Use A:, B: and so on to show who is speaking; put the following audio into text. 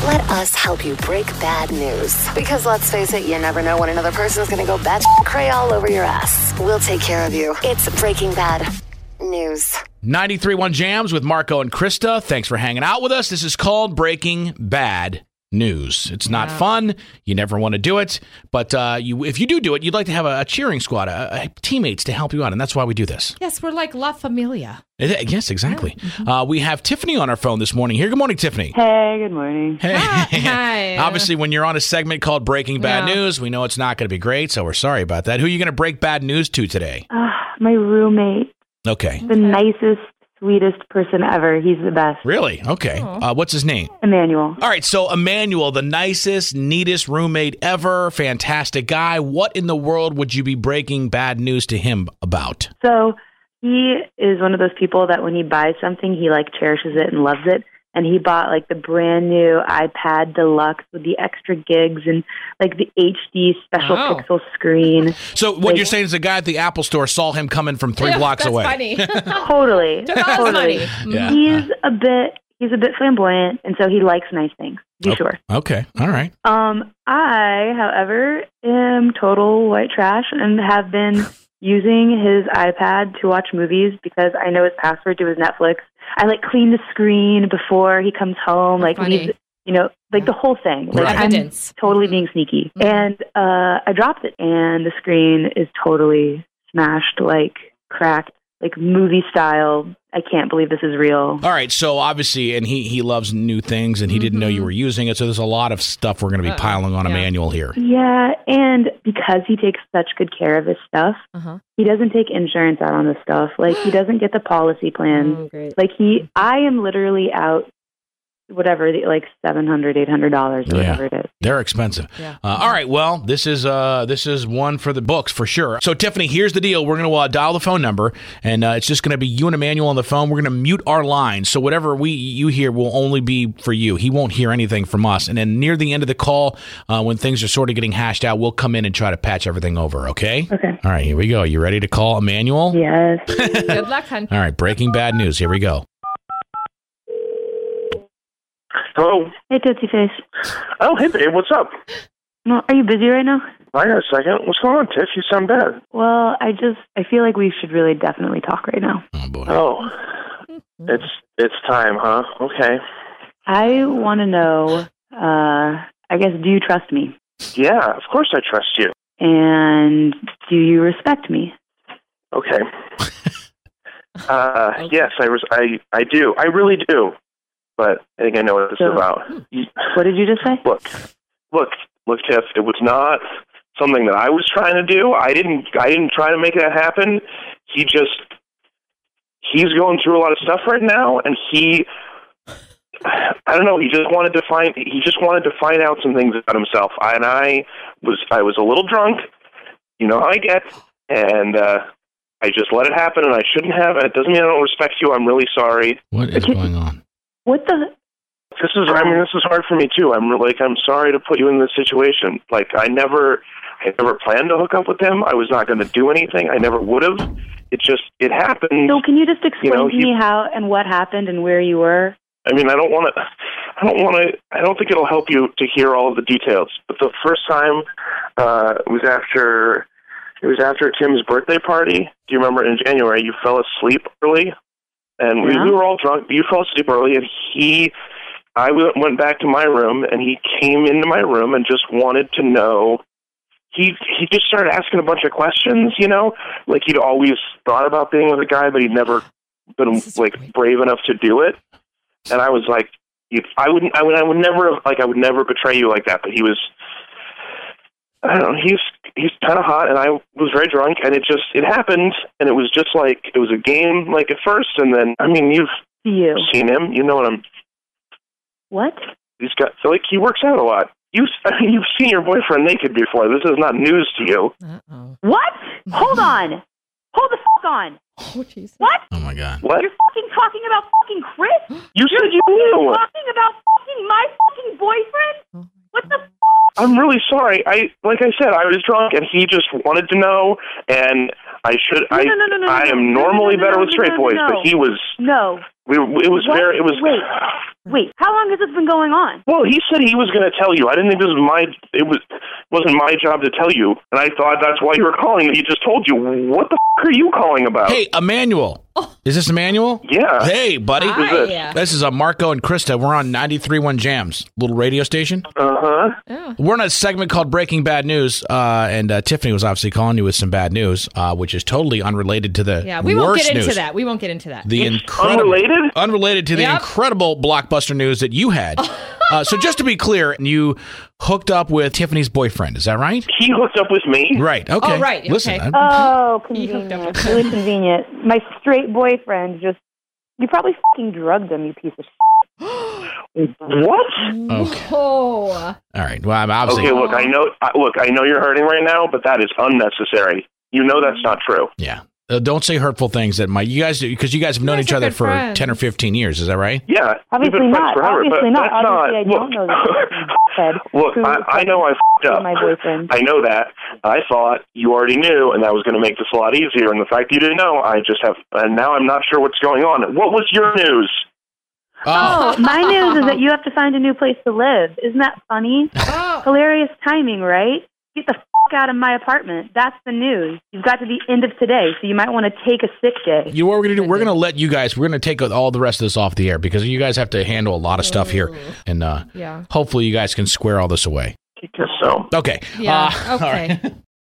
A: Let us help you break bad news. Because let's face it, you never know when another person is going to go bat cray all over your ass. We'll take care of you. It's Breaking Bad News.
B: 93.1 Jams with Marco and Krista. Thanks for hanging out with us. This is called Breaking Bad News. It's not fun. You never want to do it. But if you do it, you'd like to have a cheering squad, teammates to help you out. And that's why we do this.
C: Yes, we're like La Familia.
B: Yes, exactly. We have Tiffany on our phone this morning here. Good morning, Tiffany.
D: Hey, good morning.
B: Hey.
C: Hi.
B: Obviously, when you're on a segment called Breaking Bad News, we know it's not going to be great, so we're sorry about that. Who are you going to break bad news to today?
D: My roommate.
B: Okay.
D: The nicest, sweetest person ever. He's the best.
B: Really? Okay. What's his name?
D: Emmanuel.
B: All right, so Emmanuel, the nicest, neatest roommate ever, fantastic guy. What in the world would you be breaking bad news to him about?
D: So he is one of those people that when he buys something, he cherishes it and loves it. And he bought the brand new iPad Deluxe with the extra gigs and the HD special pixel screen.
B: So what you're saying is the guy at the Apple store saw him coming from 3 blocks away.
C: Funny.
D: Totally.
C: Took all his money.
B: Yeah.
D: He's a bit flamboyant, and so he likes nice things. Be sure.
B: Okay. All right.
D: I, however, am total white trash and have been using his iPad to watch movies because I know his password to his Netflix. I clean the screen before he comes home, leaves, the whole thing.
C: Evidence.
D: I'm totally being sneaky. And I dropped it, and the screen is totally smashed, cracked, movie style. I can't believe this is real.
B: All right, so obviously, and he loves new things, and he didn't know you were using it, so there's a lot of stuff we're going to be piling on Emmanuel here.
D: Yeah, and because he takes such good care of his stuff, he doesn't take insurance out on this stuff. He doesn't get the policy plan.
C: Oh, great.
D: I am literally out whatever, $700, $800 or whatever it is.
B: They're expensive.
C: Yeah.
B: All right, well, this is one for the books for sure. So, Tiffany, here's the deal. We're going to dial the phone number, and it's just going to be you and Emmanuel on the phone. We're going to mute our lines, so whatever you hear will only be for you. He won't hear anything from us. And then near the end of the call, when things are sort of getting hashed out, we'll come in and try to patch everything over, okay?
D: Okay.
B: All right, here we go. You ready to call Emmanuel?
D: Yes.
C: Good luck, hon.
B: All right, breaking bad news. Here we go.
E: Hello.
D: Hey, Tootsie Face.
E: Oh, hey, babe. What's up?
D: Well, are you busy right now?
E: I got a second. What's going on, Tiff? You sound bad.
D: Well, I feel like we should really definitely talk right now.
B: Oh, boy.
E: Oh, it's time, huh? Okay.
D: I want to know, I guess, do you trust me?
E: Yeah, of course I trust you.
D: And do you respect me?
E: Okay. Yes, I do. I really do. But I think I know what this is about.
D: What did you just say?
E: Look, Tiff. It was not something that I was trying to do. I didn't try to make that happen. He's going through a lot of stuff right now, and I don't know. He just wanted to find out some things about himself. I was a little drunk. You know how I get, and I just let it happen, and I shouldn't have. And it doesn't mean I don't respect you. I'm really sorry.
B: What is going on?
D: What the?
E: This is hard for me too. I'm sorry to put you in this situation. I never planned to hook up with him. I was not going to do anything. I never would have. It happened.
D: So can you just explain to me how and what happened and where you were?
E: I mean, I don't think it'll help you to hear all of the details. But the first time it was after Tim's birthday party. Do you remember in January you fell asleep early? And we were all drunk. You fell asleep early, and I went back to my room, and he came into my room and just wanted to know. He just started asking a bunch of questions, he'd always thought about being with a guy, but he'd never been brave enough to do it. And I was like, I would never betray you like that. But he was, I don't know, he's kind of hot, and I was very drunk, and it happened, and it was just it was a game, at first, and then, I mean, you've seen him, you know what I'm...
D: What?
E: He's got, he works out a lot. You've seen your boyfriend naked before. This is not news to you.
C: Uh-oh.
D: What? Hold on. Hold the fuck on.
C: Oh, Jesus.
D: What?
B: Oh, my God.
E: What?
D: You're fucking talking about fucking Chris?
E: You said you knew.
D: Talking about fucking my fucking boyfriend? What the fuck?
E: I'm really sorry. Like I said, I was drunk, and he just wanted to know, and I should...
D: No,
E: I am normally better with straight boys, but he was...
D: No.
E: It was
D: what?
E: very... It was...
D: Wait. Wait, how long has this been going on?
E: Well, he said he was going to tell you. I didn't think wasn't my job to tell you, and I thought that's why you were calling. He just told you. What the f*** are you calling about?
B: Hey, Emmanuel. Is this Emmanuel?
E: Yeah.
B: Hey, buddy.
C: Hi.
E: Who's this?
C: Yeah.
B: This is Marco and Krista. We're on 93.1 Jams, little radio station.
E: Uh-huh.
C: Oh.
B: We're on a segment called Breaking Bad News, and Tiffany was obviously calling you with some bad news, which is totally unrelated to the
C: Yeah, we won't
B: worst
C: get into
B: news.
C: that. We won't get into that.
B: The incredible, unrelated to the
C: Yep.
B: incredible blockbuster news that you had. So just to be clear, you hooked up with Tiffany's boyfriend. Is that right?
E: He hooked up with me.
B: Right. Okay.
C: Oh, right,
B: Listen.
C: okay.
D: Oh,
C: He hooked up
D: convenient.
C: with-
D: Really convenient. My straight boyfriend just, you probably fucking drugged him, you piece of shit.
E: What?
B: Okay.
C: Oh.
B: All right. Well, I'm obviously.
E: Okay, look, I know you're hurting right now, but that is unnecessary. You know that's not true.
B: Yeah. Don't say hurtful things that might you guys because you guys have known
C: guys
B: each
C: are
B: other
C: good
B: for
C: friends.
B: 10 or 15 years. Is that right?
E: Yeah,
D: Obviously
E: we've been friends
D: not.
E: forever,
D: Obviously
E: but
D: not.
E: that's
D: Obviously, I
E: not.
D: don't know that.
E: Look, I know I f***ed up.
D: My boyfriend.
E: I know that. I thought you already knew, and that was going to make this a lot easier. And the fact you didn't know, and now I'm not sure what's going on. What was your news?
D: Oh, my news is that you have to find a new place to live. Isn't that funny?
C: Oh.
D: Hilarious timing, right? Get the f*** out of my apartment. That's the news. You've got to the end of today, so you might want to take a sick day.
B: You know what we're going to do? We're going to let you guys, we're going to take all the rest of this off the air because you guys have to handle a lot of stuff here. And
C: Yeah.
B: hopefully you guys can square all this away.
E: I guess so.
B: Okay.
C: Yeah.
B: All
C: Okay.
B: right.